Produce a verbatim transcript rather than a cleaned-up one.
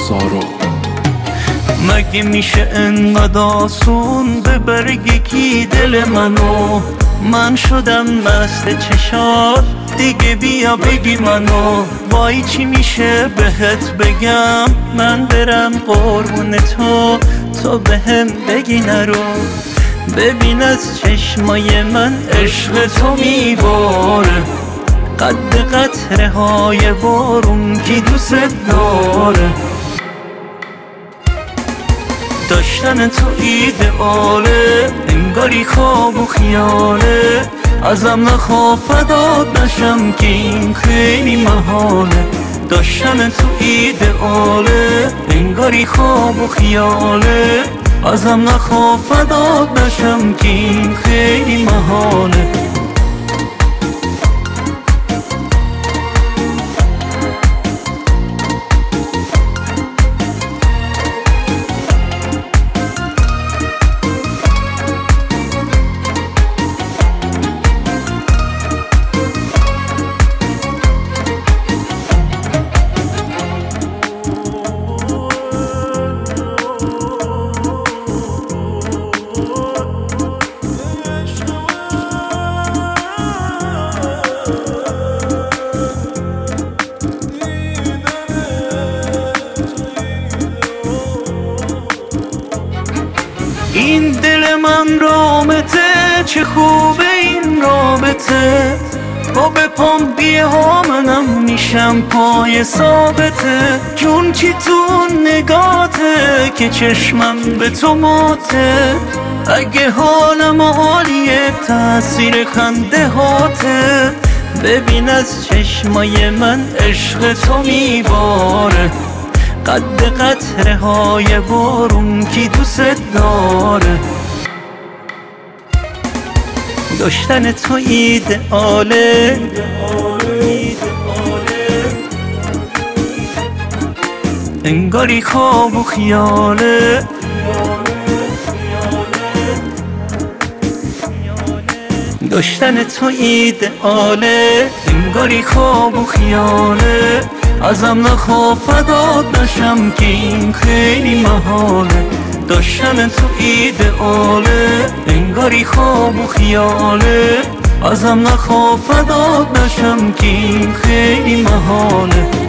سارو. مگه میشه انقدر آسون ببر یکی دل منو؟ من شدم مست چشات دیگه، بیا بگی منو. وای چی میشه بهت بگم؟ من برم قربون تو، تو بهم بگی نرو. ببین از چشمای من عشق تو میباره، قد قطره های بارون کی دوست داره. داشتن تو ایدئاله، انگاری خواب و خیاله. ازم نخواه فدات نشم که این خیلی محاله. داشتن تو ایدئاله، انگاری خواب و خیاله. ازم نخواه فدات نشم که این خیلی محاله. این دل من رامته، چه خوبه این رابطه. با به پام بیه ها منم میشم پای ثابته. جون چی تو نگاته که چشمم به تو ماته. اگه حالم عالیه تأثیر خنده هاته. ببین از چشمای من عشق تو میباره، قد قطره های بارون کی دوست داره. داشتن تو ایدئاله، انگاری خواب و خیاله. داشتن تو ایدئاله، انگاری خواب و خیاله. ازم نخواه فدات نشم که این خیلی محاله. داشتن تو ایدئاله، انگاری خواب و خیاله. ازم نخواه فدات نشم که این خیلی محاله.